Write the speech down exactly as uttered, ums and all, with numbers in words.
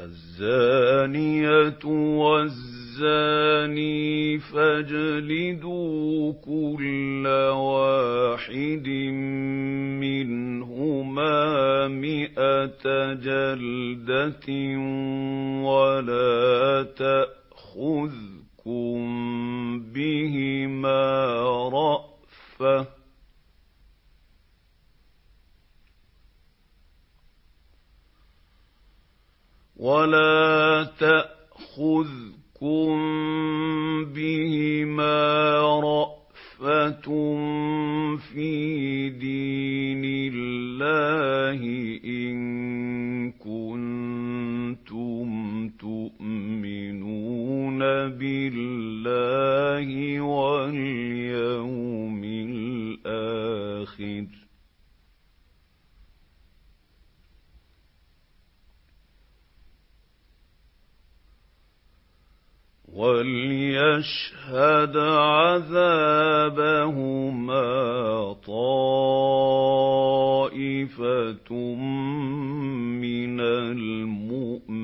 الزانية والزاني فاجلدوا كل واحد منهما مئة جلدة ولا تأخذكم بهما رأفة ولا تأخذكم بهما رأفة في دين الله إن كنتم تؤمنون بالله واليوم الآخر وَلْيَشْهَدْ عَذَابَهُمَا طَائِفَةٌ مِّنَ الْمُؤْمِنِينَ